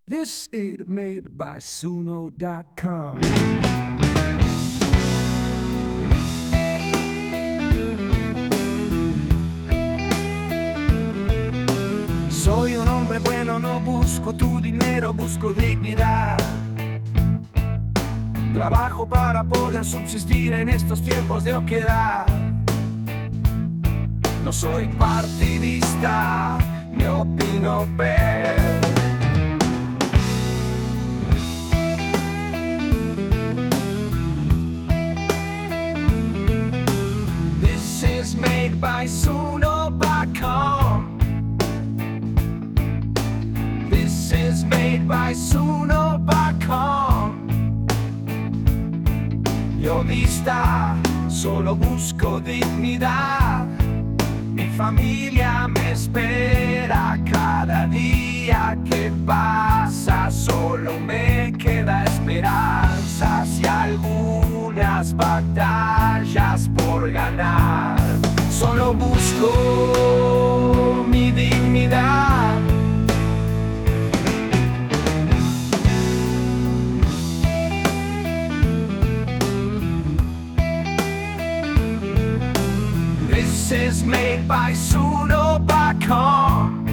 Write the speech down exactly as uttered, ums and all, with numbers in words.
This is made by Suno dot com. Soy un hombre bueno, no busco tu dinero, busco dignidad. Trabajo para poder subsistir en estos tiempos de oquedad. No soy partidista, ni opino ver. This is made by Suno dot com. This is made by Suno dot com. Yo vista, solo busco dignidad. Mi familia me espera cada día que pasa. Solo me queda esperanza y algunas batallas por ganar. Solo busco mi dignidad. This is made by Suno dot com.